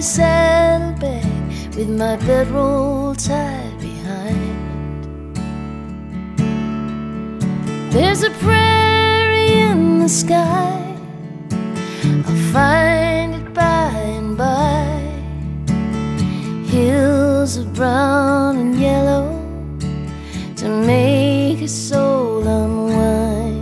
saddlebag with my bedroll tied behind. There's a prairie in the sky, I'll find it by and by. Hills of brown and yellow to make a soul unwind.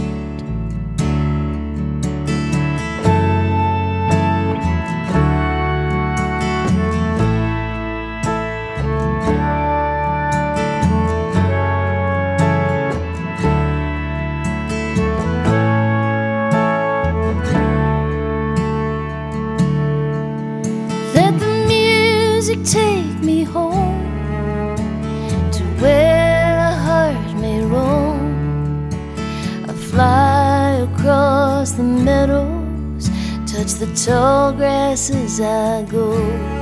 Let the music take me home to where a heart may roam. I fly across the meadows, touch the tall grass as I go,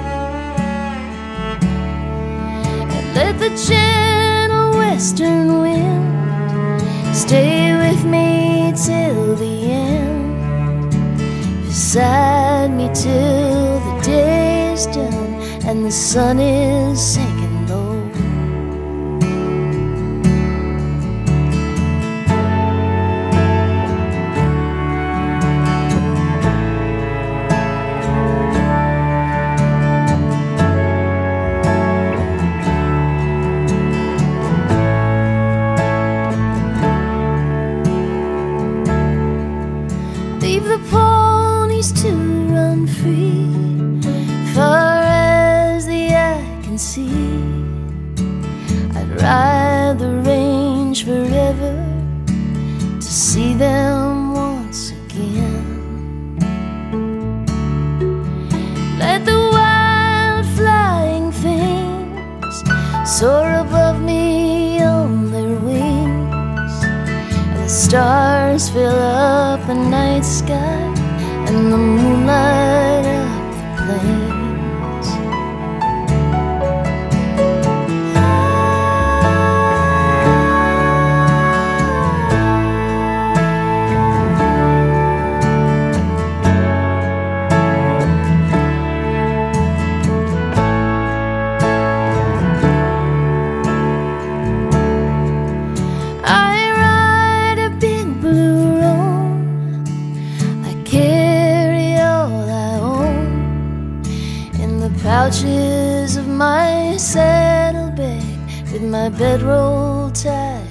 and let the gentle western wind stay with me till the end, beside me till the day is done and the sun is sinking low. Leave the ponies to run free, far as the eye can see. I'd ride the range forever to see them once again. Let the wild flying things soar above me on their wings, and the stars fill up the night sky and the moonlight up the plains. I ride a big blue roan, I carry all I own in the pouches of my saddlebag with my bedroll tied